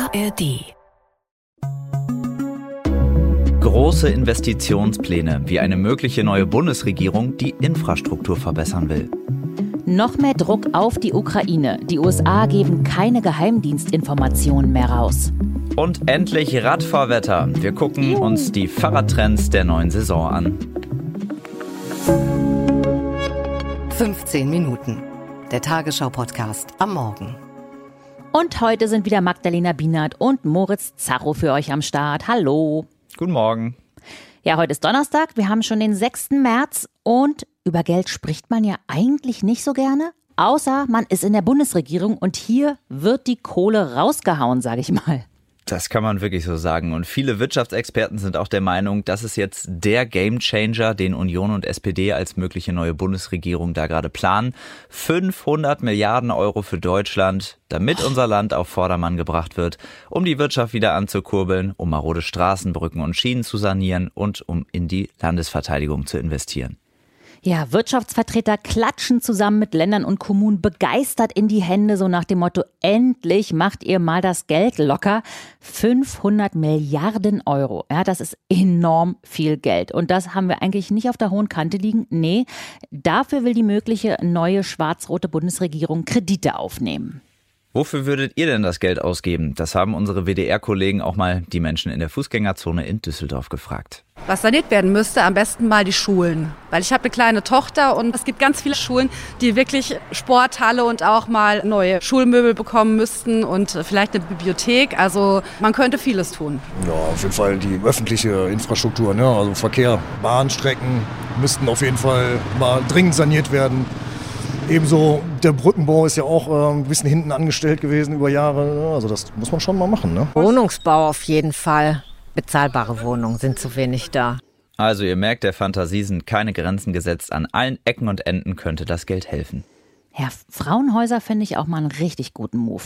ARD. Große Investitionspläne, wie eine mögliche neue Bundesregierung die Infrastruktur verbessern will. Noch mehr Druck auf die Ukraine. Die USA geben keine Geheimdienstinformationen mehr raus. Und endlich Radfahrwetter. Wir gucken uns die Fahrradtrends der neuen Saison an. 15 Minuten. Der Tagesschau-Podcast am Morgen. Und heute sind wieder Magdalena Bienert und Moritz Zacho für euch am Start. Hallo. Guten Morgen. Ja, heute ist Donnerstag. Wir haben schon den 6. März und über Geld spricht man ja eigentlich nicht so gerne. Außer man ist in der Bundesregierung und hier wird die Kohle rausgehauen, sage ich mal. Das kann man wirklich so sagen. Und viele Wirtschaftsexperten sind auch der Meinung, das ist jetzt der Gamechanger, den Union und SPD als mögliche neue Bundesregierung da gerade planen. 500 Milliarden Euro für Deutschland, damit unser Land auf Vordermann gebracht wird, um die Wirtschaft wieder anzukurbeln, um marode Straßen, Brücken und Schienen zu sanieren und um in die Landesverteidigung zu investieren. Ja, Wirtschaftsvertreter klatschen zusammen mit Ländern und Kommunen begeistert in die Hände, so nach dem Motto, endlich macht ihr mal das Geld locker. 500 Milliarden Euro, ja, das ist enorm viel Geld. Und das haben wir eigentlich nicht auf der hohen Kante liegen. Nee, dafür will die mögliche neue schwarz-rote Bundesregierung Kredite aufnehmen. Wofür würdet ihr denn das Geld ausgeben? Das haben unsere WDR-Kollegen auch mal die Menschen in der Fußgängerzone in Düsseldorf gefragt. Was saniert werden müsste, am besten mal die Schulen. Weil ich habe eine kleine Tochter und es gibt ganz viele Schulen, die wirklich Sporthalle und auch mal neue Schulmöbel bekommen müssten und vielleicht eine Bibliothek. Also man könnte vieles tun. Ja, auf jeden Fall die öffentliche Infrastruktur, ne? Also Verkehr, Bahnstrecken müssten auf jeden Fall mal dringend saniert werden. Ebenso der Brückenbau ist ja auch ein bisschen hinten angestellt gewesen über Jahre. Also das muss man schon mal machen, ne? Wohnungsbau auf jeden Fall. Bezahlbare Wohnungen sind zu wenig da. Also ihr merkt, der Fantasie sind keine Grenzen gesetzt. An allen Ecken und Enden könnte das Geld helfen. Ja, Frauenhäuser finde ich auch mal einen richtig guten Move.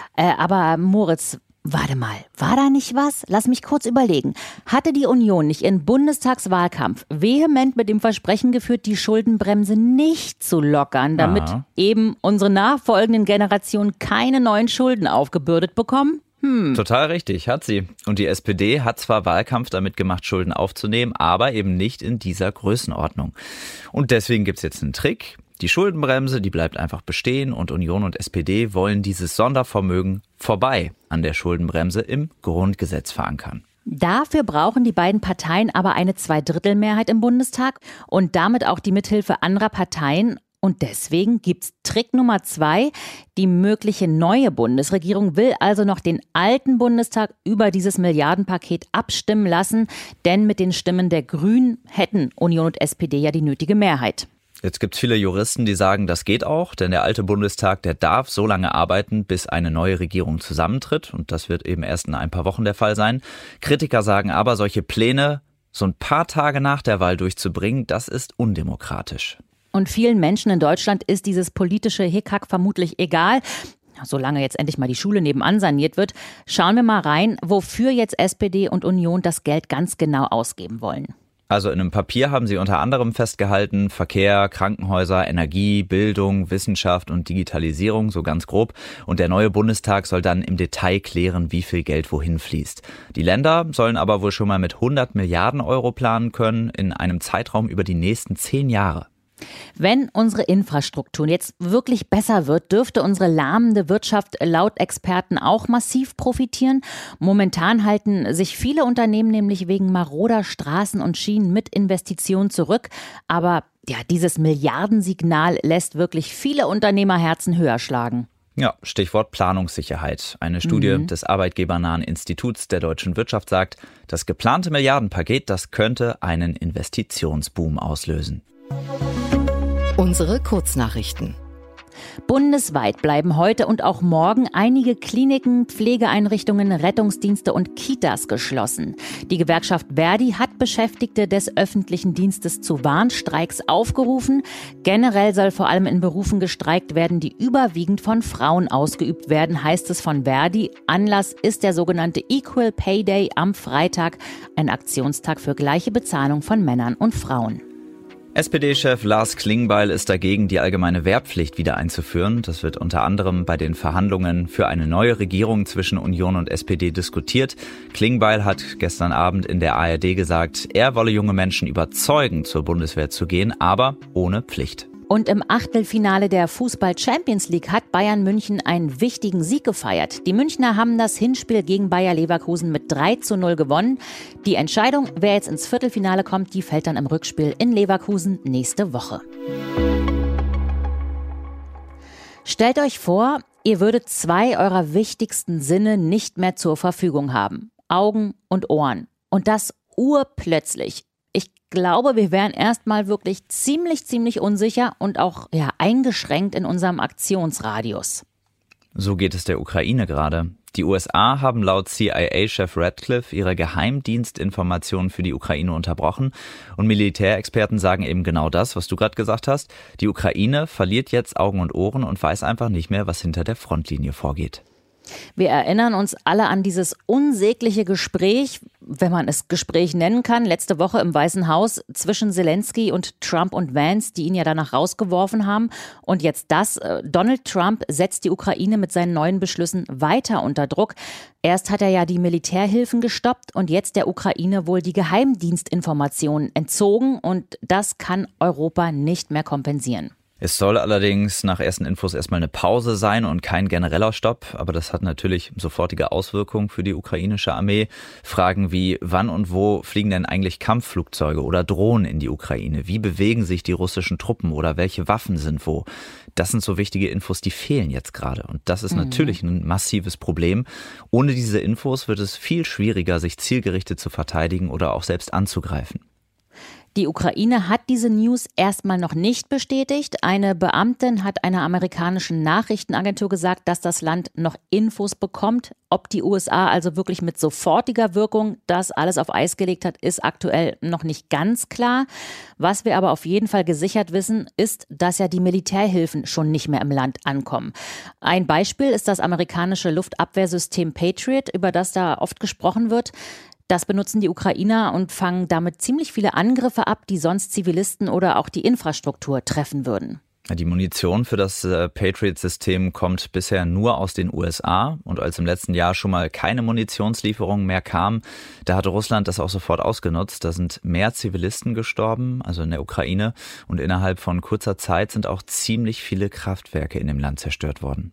Aber Moritz, warte mal, war da nicht was? Lass mich kurz überlegen. Hatte die Union nicht ihren Bundestagswahlkampf vehement mit dem Versprechen geführt, die Schuldenbremse nicht zu lockern, damit eben unsere nachfolgenden Generationen keine neuen Schulden aufgebürdet bekommen? Total richtig, hat sie. Und die SPD hat zwar Wahlkampf damit gemacht, Schulden aufzunehmen, aber eben nicht in dieser Größenordnung. Und deswegen gibt's jetzt einen Trick. Die Schuldenbremse, die bleibt einfach bestehen und Union und SPD wollen dieses Sondervermögen vorbei an der Schuldenbremse im Grundgesetz verankern. Dafür brauchen die beiden Parteien aber eine Zweidrittelmehrheit im Bundestag und damit auch die Mithilfe anderer Parteien. Und deswegen gibt's Trick Nummer 2. Die mögliche neue Bundesregierung will also noch den alten Bundestag über dieses Milliardenpaket abstimmen lassen. Denn mit den Stimmen der Grünen hätten Union und SPD ja die nötige Mehrheit. Jetzt gibt's viele Juristen, die sagen, das geht auch, denn der alte Bundestag, der darf so lange arbeiten, bis eine neue Regierung zusammentritt. Und das wird eben erst in ein paar Wochen der Fall sein. Kritiker sagen aber, solche Pläne so ein paar Tage nach der Wahl durchzubringen, das ist undemokratisch. Und vielen Menschen in Deutschland ist dieses politische Hickhack vermutlich egal. Solange jetzt endlich mal die Schule nebenan saniert wird, schauen wir mal rein, wofür jetzt SPD und Union das Geld ganz genau ausgeben wollen. Also in einem Papier haben sie unter anderem festgehalten, Verkehr, Krankenhäuser, Energie, Bildung, Wissenschaft und Digitalisierung, so ganz grob. Und der neue Bundestag soll dann im Detail klären, wie viel Geld wohin fließt. Die Länder sollen aber wohl schon mal mit 100 Milliarden Euro planen können in einem Zeitraum über die nächsten 10 Jahre. Wenn unsere Infrastruktur jetzt wirklich besser wird, dürfte unsere lahmende Wirtschaft laut Experten auch massiv profitieren. Momentan halten sich viele Unternehmen nämlich wegen maroder Straßen und Schienen mit Investitionen zurück. Aber ja, dieses Milliardensignal lässt wirklich viele Unternehmerherzen höher schlagen. Ja, Stichwort Planungssicherheit. Eine Studie des arbeitgebernahen Instituts der deutschen Wirtschaft sagt, das geplante Milliardenpaket, das könnte einen Investitionsboom auslösen. Unsere Kurznachrichten. Bundesweit bleiben heute und auch morgen einige Kliniken, Pflegeeinrichtungen, Rettungsdienste und Kitas geschlossen. Die Gewerkschaft Verdi hat Beschäftigte des öffentlichen Dienstes zu Warnstreiks aufgerufen. Generell soll vor allem in Berufen gestreikt werden, die überwiegend von Frauen ausgeübt werden, heißt es von Verdi. Anlass ist der sogenannte Equal Pay Day am Freitag, ein Aktionstag für gleiche Bezahlung von Männern und Frauen. SPD-Chef Lars Klingbeil ist dagegen, die allgemeine Wehrpflicht wieder einzuführen. Das wird unter anderem bei den Verhandlungen für eine neue Regierung zwischen Union und SPD diskutiert. Klingbeil hat gestern Abend in der ARD gesagt, er wolle junge Menschen überzeugen, zur Bundeswehr zu gehen, aber ohne Pflicht. Und im Achtelfinale der Fußball-Champions League hat Bayern München einen wichtigen Sieg gefeiert. Die Münchner haben das Hinspiel gegen Bayer Leverkusen mit 3:0 gewonnen. Die Entscheidung, wer jetzt ins Viertelfinale kommt, die fällt dann im Rückspiel in Leverkusen nächste Woche. Stellt euch vor, ihr würdet 2 eurer wichtigsten Sinne nicht mehr zur Verfügung haben. Augen und Ohren. Und das urplötzlich. Ich glaube, wir wären erstmal wirklich ziemlich unsicher und auch eingeschränkt in unserem Aktionsradius. So geht es der Ukraine gerade. Die USA haben laut CIA-Chef Ratcliffe ihre Geheimdienstinformationen für die Ukraine unterbrochen. Und Militärexperten sagen eben genau das, was du gerade gesagt hast. Die Ukraine verliert jetzt Augen und Ohren und weiß einfach nicht mehr, was hinter der Frontlinie vorgeht. Wir erinnern uns alle an dieses unsägliche Gespräch, wenn man es Gespräch nennen kann, letzte Woche im Weißen Haus zwischen Zelensky und Trump und Vance, die ihn ja danach rausgeworfen haben. Und jetzt das, Donald Trump setzt die Ukraine mit seinen neuen Beschlüssen weiter unter Druck. Erst hat er ja die Militärhilfen gestoppt und jetzt der Ukraine wohl die Geheimdienstinformationen entzogen. Und das kann Europa nicht mehr kompensieren. Es soll allerdings nach ersten Infos erstmal eine Pause sein und kein genereller Stopp. Aber das hat natürlich sofortige Auswirkungen für die ukrainische Armee. Fragen wie, wann und wo fliegen denn eigentlich Kampfflugzeuge oder Drohnen in die Ukraine? Wie bewegen sich die russischen Truppen oder welche Waffen sind wo? Das sind so wichtige Infos, die fehlen jetzt gerade. Und das ist natürlich ein massives Problem. Ohne diese Infos wird es viel schwieriger, sich zielgerichtet zu verteidigen oder auch selbst anzugreifen. Die Ukraine hat diese News erstmal noch nicht bestätigt. Eine Beamtin hat einer amerikanischen Nachrichtenagentur gesagt, dass das Land noch Infos bekommt. Ob die USA also wirklich mit sofortiger Wirkung das alles auf Eis gelegt hat, ist aktuell noch nicht ganz klar. Was wir aber auf jeden Fall gesichert wissen, ist, dass ja die Militärhilfen schon nicht mehr im Land ankommen. Ein Beispiel ist das amerikanische Luftabwehrsystem Patriot, über das da oft gesprochen wird. Das benutzen die Ukrainer und fangen damit ziemlich viele Angriffe ab, die sonst Zivilisten oder auch die Infrastruktur treffen würden. Die Munition für das Patriot-System kommt bisher nur aus den USA. Und als im letzten Jahr schon mal keine Munitionslieferungen mehr kamen, da hatte Russland das auch sofort ausgenutzt. Da sind mehr Zivilisten gestorben, also in der Ukraine. Und innerhalb von kurzer Zeit sind auch ziemlich viele Kraftwerke in dem Land zerstört worden.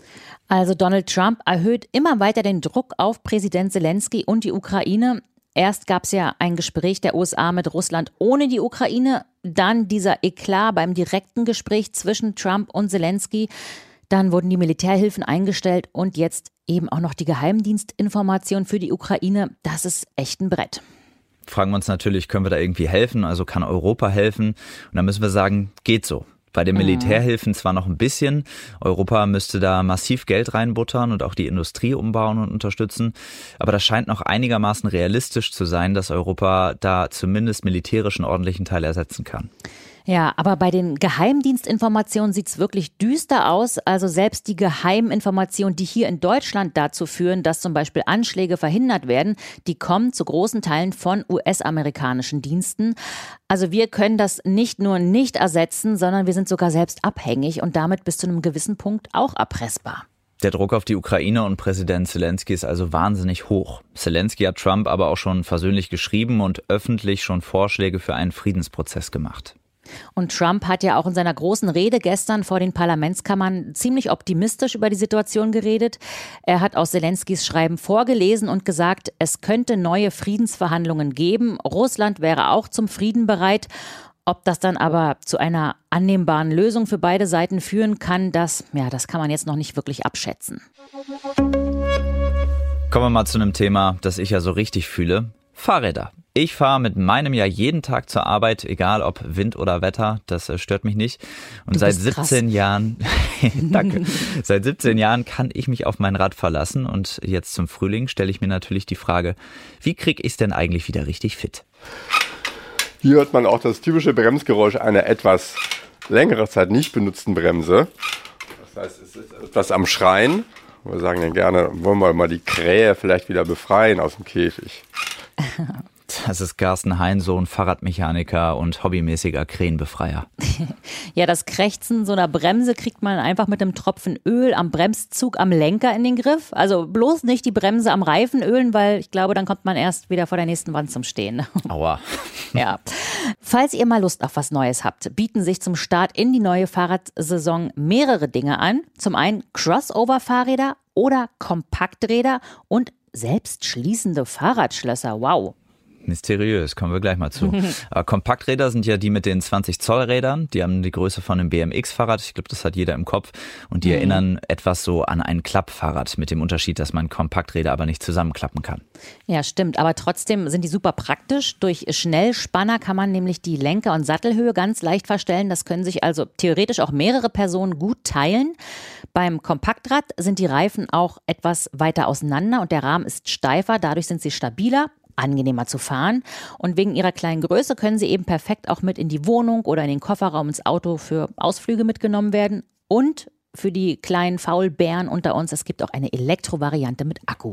Also Donald Trump erhöht immer weiter den Druck auf Präsident Zelensky und die Ukraine. Erst gab es ja ein Gespräch der USA mit Russland ohne die Ukraine, dann dieser Eklat beim direkten Gespräch zwischen Trump und Zelensky. Dann wurden die Militärhilfen eingestellt und jetzt eben auch noch die Geheimdienstinformation für die Ukraine. Das ist echt ein Brett. Fragen wir uns natürlich, können wir da irgendwie helfen? Also kann Europa helfen? Und da müssen wir sagen, geht so. Bei den Militärhilfen zwar noch ein bisschen. Europa müsste da massiv Geld reinbuttern und auch die Industrie umbauen und unterstützen. Aber das scheint noch einigermaßen realistisch zu sein, dass Europa da zumindest militärisch einen ordentlichen Teil ersetzen kann. Ja, aber bei den Geheimdienstinformationen sieht es wirklich düster aus. Also selbst die Geheiminformationen, die hier in Deutschland dazu führen, dass zum Beispiel Anschläge verhindert werden, die kommen zu großen Teilen von US-amerikanischen Diensten. Also wir können das nicht nur nicht ersetzen, sondern wir sind sogar selbst abhängig und damit bis zu einem gewissen Punkt auch erpressbar. Der Druck auf die Ukraine und Präsident Zelensky ist also wahnsinnig hoch. Zelensky hat Trump aber auch schon versöhnlich geschrieben und öffentlich schon Vorschläge für einen Friedensprozess gemacht. Und Trump hat ja auch in seiner großen Rede gestern vor den Parlamentskammern ziemlich optimistisch über die Situation geredet. Er hat aus Zelenskys Schreiben vorgelesen und gesagt, es könnte neue Friedensverhandlungen geben. Russland wäre auch zum Frieden bereit. Ob das dann aber zu einer annehmbaren Lösung für beide Seiten führen kann, das kann man jetzt noch nicht wirklich abschätzen. Kommen wir mal zu einem Thema, das ich ja so richtig fühle. Fahrräder. Ich fahre mit meinem ja jeden Tag zur Arbeit, egal ob Wind oder Wetter, das stört mich nicht. Und seit 17 Jahren, danke, seit 17 Jahren kann ich mich auf mein Rad verlassen. Und jetzt zum Frühling stelle ich mir natürlich die Frage, wie kriege ich es denn eigentlich wieder richtig fit? Hier hört man auch das typische Bremsgeräusch einer etwas längere Zeit nicht benutzten Bremse. Das heißt, es ist etwas am Schreien. Wir sagen ja gerne, wollen wir mal die Krähe vielleicht wieder befreien aus dem Käfig. Das ist Carsten Heinsohn, Fahrradmechaniker und hobbymäßiger Krähenbefreier. Ja, das Krächzen so einer Bremse kriegt man einfach mit einem Tropfen Öl am Bremszug am Lenker in den Griff. Also bloß nicht die Bremse am Reifen ölen, weil ich glaube, dann kommt man erst wieder vor der nächsten Wand zum Stehen. Aua. Ja. Falls ihr mal Lust auf was Neues habt, bieten sich zum Start in die neue Fahrradsaison mehrere Dinge an. Zum einen Crossover-Fahrräder oder Kompakträder und selbstschließende Fahrradschlösser. Wow. Mysteriös, kommen wir gleich mal zu. Kompakträder sind ja die mit den 20 Zoll Rädern. Die haben die Größe von einem BMX-Fahrrad. Ich glaube, das hat jeder im Kopf. Und die erinnern etwas so an ein Klappfahrrad mit dem Unterschied, dass man Kompakträder aber nicht zusammenklappen kann. Ja, stimmt. Aber trotzdem sind die super praktisch. Durch Schnellspanner kann man nämlich die Lenker- und Sattelhöhe ganz leicht verstellen. Das können sich also theoretisch auch mehrere Personen gut teilen. Beim Kompaktrad sind die Reifen auch etwas weiter auseinander und der Rahmen ist steifer. Dadurch sind sie stabiler, angenehmer zu fahren. Und wegen ihrer kleinen Größe können sie eben perfekt auch mit in die Wohnung oder in den Kofferraum ins Auto für Ausflüge mitgenommen werden. Und für die kleinen Faulbären unter uns, es gibt auch eine Elektrovariante mit Akku.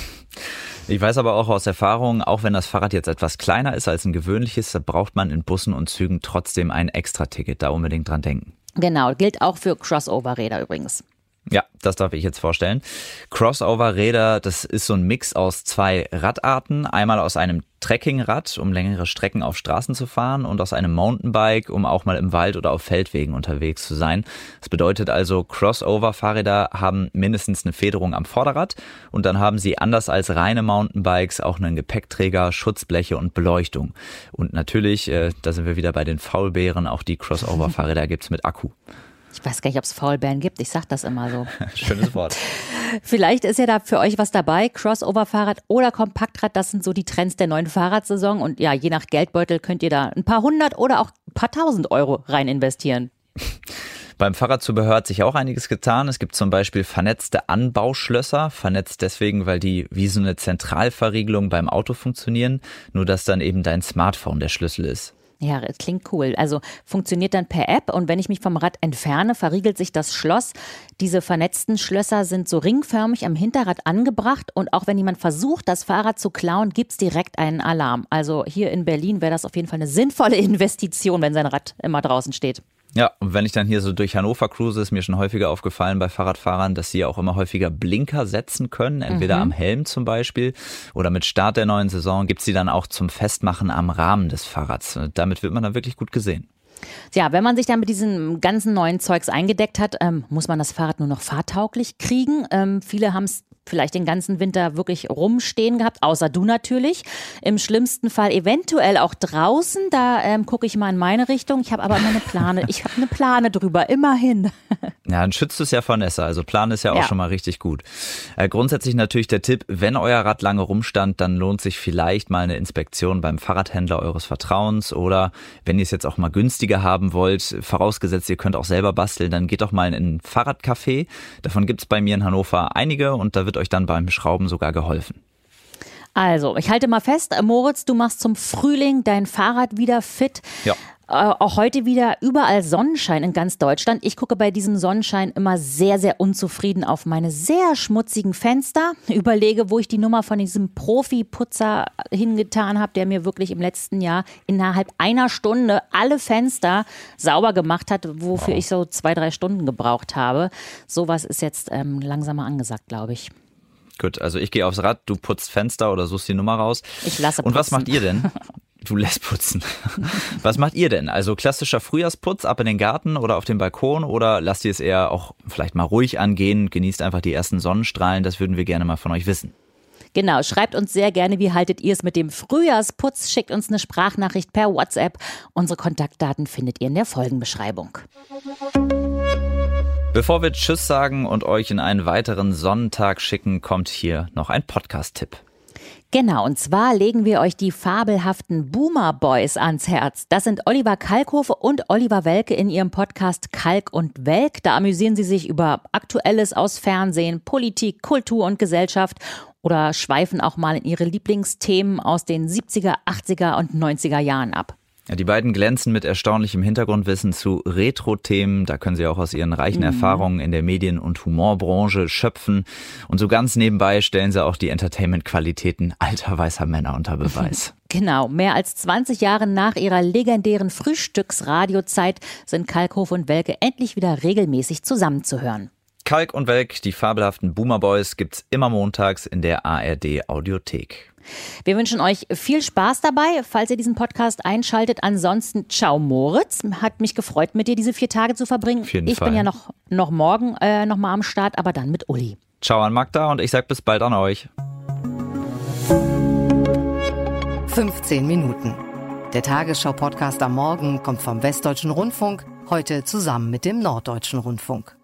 Ich weiß aber auch aus Erfahrung, auch wenn das Fahrrad jetzt etwas kleiner ist als ein gewöhnliches, da braucht man in Bussen und Zügen trotzdem ein Extra-Ticket. Da unbedingt dran denken. Genau, gilt auch für Crossover-Räder übrigens. Ja, das darf ich jetzt vorstellen. Crossover-Räder, das ist so ein Mix aus zwei Radarten. Einmal aus einem Trekkingrad, um längere Strecken auf Straßen zu fahren, und aus einem Mountainbike, um auch mal im Wald oder auf Feldwegen unterwegs zu sein. Das bedeutet also, Crossover-Fahrräder haben mindestens eine Federung am Vorderrad und dann haben sie anders als reine Mountainbikes auch einen Gepäckträger, Schutzbleche und Beleuchtung. Und natürlich, da sind wir wieder bei den Faulbären, auch die Crossover-Fahrräder gibt's mit Akku. Ich weiß gar nicht, ob es Faulbären gibt. Ich sag das immer so. Schönes Wort. Vielleicht ist ja da für euch was dabei. Crossover-Fahrrad oder Kompaktrad, das sind so die Trends der neuen Fahrradsaison. Und ja, je nach Geldbeutel könnt ihr da ein paar hundert oder auch ein paar tausend Euro rein investieren. Beim Fahrradzubehör hat sich auch einiges getan. Es gibt zum Beispiel vernetzte Anbauschlösser. Vernetzt deswegen, weil die wie so eine Zentralverriegelung beim Auto funktionieren. Nur, dass dann eben dein Smartphone der Schlüssel ist. Ja, das klingt cool. Also funktioniert dann per App und wenn ich mich vom Rad entferne, verriegelt sich das Schloss. Diese vernetzten Schlösser sind so ringförmig am Hinterrad angebracht und auch wenn jemand versucht, das Fahrrad zu klauen, gibt's direkt einen Alarm. Also hier in Berlin wäre das auf jeden Fall eine sinnvolle Investition, wenn sein Rad immer draußen steht. Ja, und wenn ich dann hier so durch Hannover cruise, ist mir schon häufiger aufgefallen bei Fahrradfahrern, dass sie auch immer häufiger Blinker setzen können, entweder am Helm zum Beispiel oder mit Start der neuen Saison gibt's die dann auch zum Festmachen am Rahmen des Fahrrads. Damit wird man dann wirklich gut gesehen. Ja, wenn man sich dann mit diesem ganzen neuen Zeugs eingedeckt hat, muss man das Fahrrad nur noch fahrtauglich kriegen. Viele haben es vielleicht den ganzen Winter wirklich rumstehen gehabt, außer du natürlich. Im schlimmsten Fall eventuell auch draußen. Da gucke ich mal in meine Richtung. Ich habe aber immer eine Plane. Ich habe eine Plane drüber, immerhin. Ja, dann schützt es ja vor Nässe. Also Plane ist ja auch schon mal richtig gut. Grundsätzlich natürlich der Tipp, wenn euer Rad lange rumstand, dann lohnt sich vielleicht mal eine Inspektion beim Fahrradhändler eures Vertrauens. Oder wenn ihr es jetzt auch mal günstiger haben wollt, vorausgesetzt ihr könnt auch selber basteln, dann geht doch mal in ein Fahrradcafé. Davon gibt's bei mir in Hannover einige und da wird euch dann beim Schrauben sogar geholfen. Also, ich halte mal fest, Moritz, du machst zum Frühling dein Fahrrad wieder fit. Ja. Auch heute wieder überall Sonnenschein in ganz Deutschland. Ich gucke bei diesem Sonnenschein immer sehr, sehr unzufrieden auf meine sehr schmutzigen Fenster. Überlege, wo ich die Nummer von diesem Profi-Putzer hingetan habe, der mir wirklich im letzten Jahr innerhalb einer Stunde alle Fenster sauber gemacht hat, wofür ich so 2-3 Stunden gebraucht habe. Sowas ist jetzt langsam mal angesagt, glaube ich. Gut, also ich gehe aufs Rad, du putzt Fenster oder suchst die Nummer raus. Ich lasse putzen. Und was macht ihr denn? Du lässt putzen. Was macht ihr denn? Also klassischer Frühjahrsputz ab in den Garten oder auf den Balkon oder lasst ihr es eher auch vielleicht mal ruhig angehen, genießt einfach die ersten Sonnenstrahlen, das würden wir gerne mal von euch wissen. Genau, schreibt uns sehr gerne, wie haltet ihr es mit dem Frühjahrsputz? Schickt uns eine Sprachnachricht per WhatsApp. Unsere Kontaktdaten findet ihr in der Folgenbeschreibung. Bevor wir Tschüss sagen und euch in einen weiteren Sonnentag schicken, kommt hier noch ein Podcast-Tipp. Genau, und zwar legen wir euch die fabelhaften Boomer Boys ans Herz. Das sind Oliver Kalkofe und Oliver Welke in ihrem Podcast Kalk und Welk. Da amüsieren sie sich über Aktuelles aus Fernsehen, Politik, Kultur und Gesellschaft oder schweifen auch mal in ihre Lieblingsthemen aus den 70er, 80er und 90er Jahren ab. Ja, die beiden glänzen mit erstaunlichem Hintergrundwissen zu Retro-Themen. Da können sie auch aus ihren reichen Erfahrungen in der Medien- und Humorbranche schöpfen. Und so ganz nebenbei stellen sie auch die Entertainment-Qualitäten alter weißer Männer unter Beweis. Genau, mehr als 20 Jahre nach ihrer legendären Frühstücksradiozeit sind Kalkhof und Welke endlich wieder regelmäßig zusammenzuhören. Kalk und Welk, die fabelhaften Boomer Boys, gibt's immer montags in der ARD Audiothek. Wir wünschen euch viel Spaß dabei, falls ihr diesen Podcast einschaltet. Ansonsten, ciao Moritz. Hat mich gefreut, mit dir diese 4 Tage zu verbringen. Auf jeden Ich Fall. bin ja noch morgen noch mal am Start, aber dann mit Uli. Ciao an Magda und ich sag bis bald an euch. 15 Minuten. Der Tagesschau-Podcast am Morgen kommt vom Westdeutschen Rundfunk, heute zusammen mit dem Norddeutschen Rundfunk.